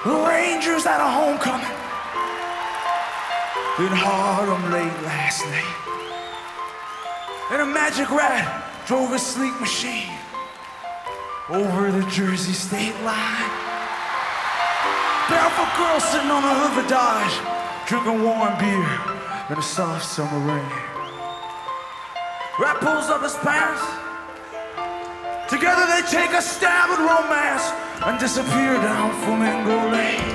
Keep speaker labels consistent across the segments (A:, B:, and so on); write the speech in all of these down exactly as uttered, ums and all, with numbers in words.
A: The Rangers had a homecoming in Harlem late last night. And a magic rat drove a sleek machine over the Jersey state line. Barefoot girl sitting on the hood of a Dodge, drinking warm beer in a soft summer rain. Rat pulls up his pants. Together they take a stab at romance and disappear down Flamingo Lane.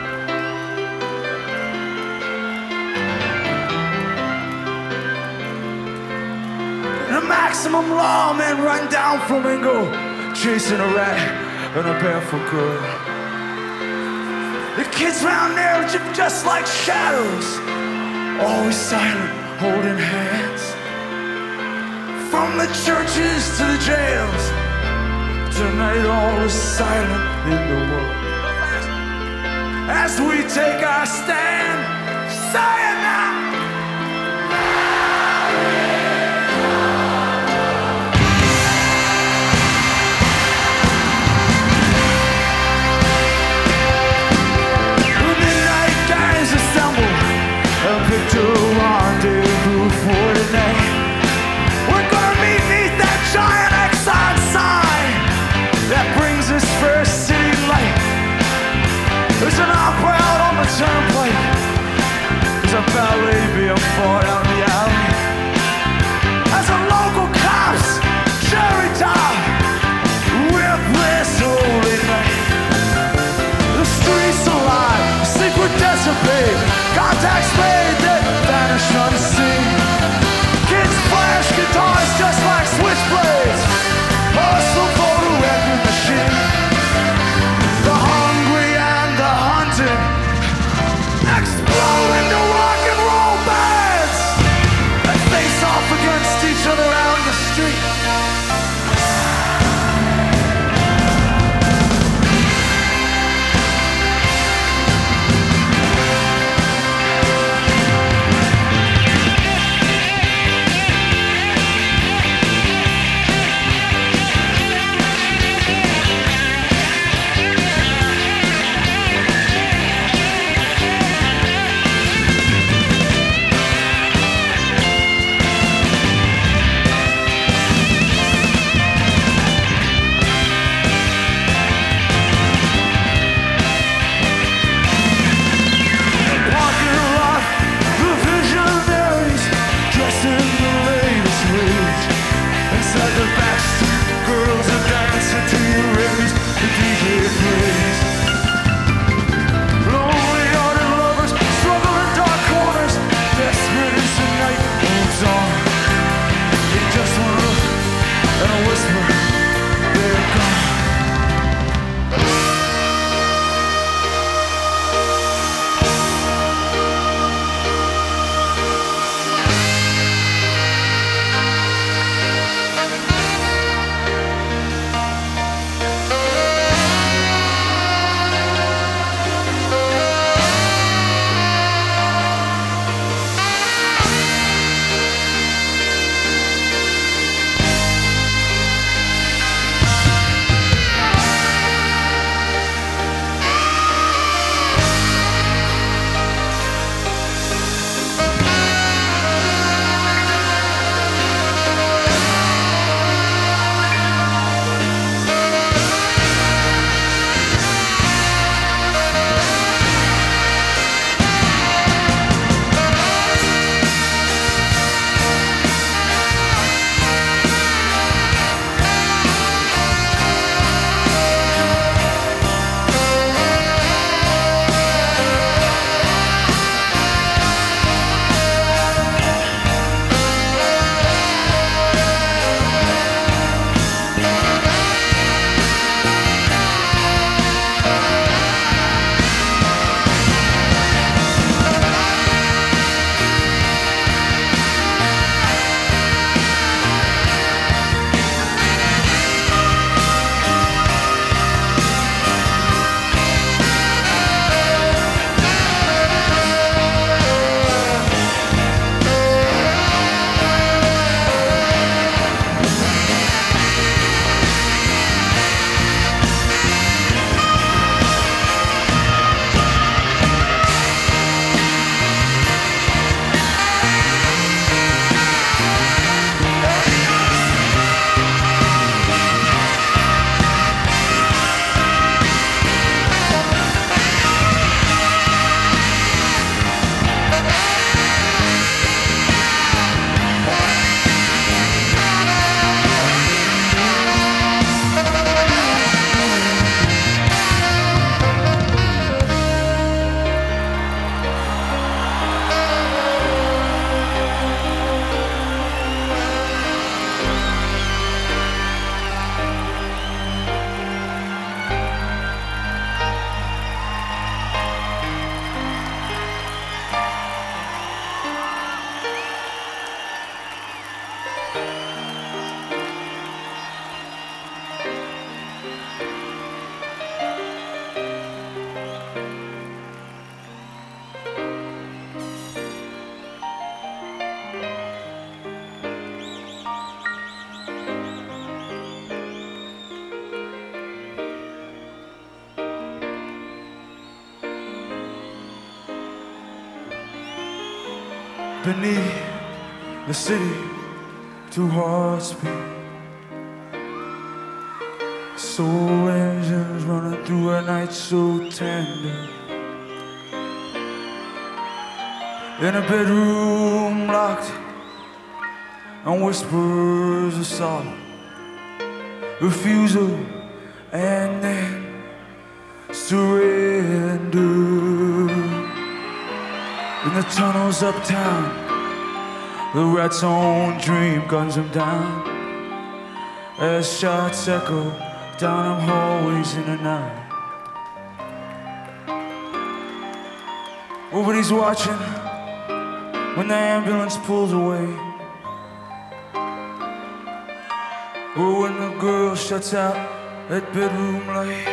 A: The maximum lawmen run down Flamingo, chasing a rat and a barefoot girl. The kids round there are just like shadows, always silent, holding hands. From the churches to the jails, tonight all is silent in the world. As we take our stand, say it now. The midnight gangs assemble and pick a rendezvous for tonight. We're gonna meet beneath that giant Exxon sign that brings us first city light. There's an opera out on the turnpike. There's a ballet being fought out in the alley. As a local cops cherry top with this holy night. The streets alive, secret dissipate, contacts made that vanish unseen. Kids flash guitars just like switchblades, hustle for the record machine. The hungry and the hunted explode into rock and roll bands. beneath the city, two hearts beat. Soul engines running through a night so tender. In a bedroom locked and whispers of soft refusal and then surrender. In the tunnels uptown, the rat's own dream guns him down as shots echo down them hallways in the night. Oh, but he's watching when the ambulance pulls away. Oh, when the girl shuts out that bedroom light.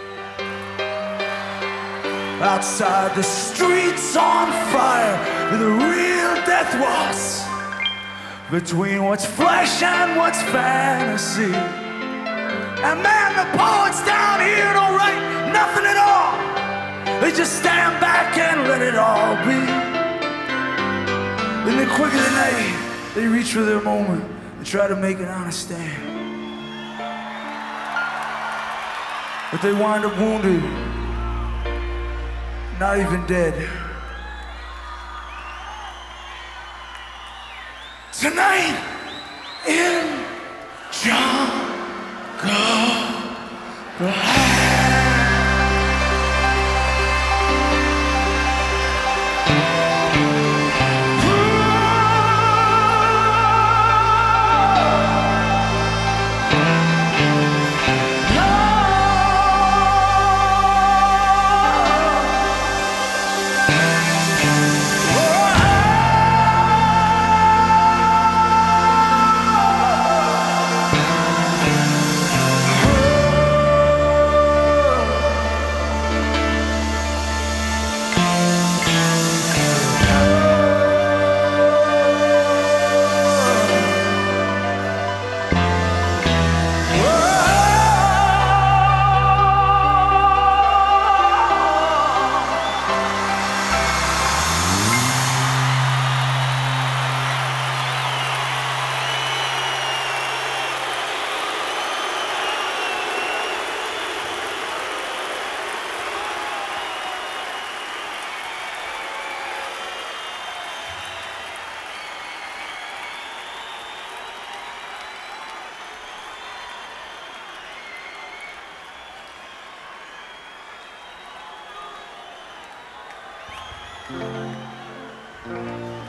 A: Outside the streets on fire with a real death waltz between what's flesh and what's fantasy. And man, the poets down here don't write nothing at all. They just stand back and let it all be. Then they quicker than they, they reach for their moment and try to make an honest stand. But they wind up wounded, not even dead. Tonight in Jungle Black. Thank you.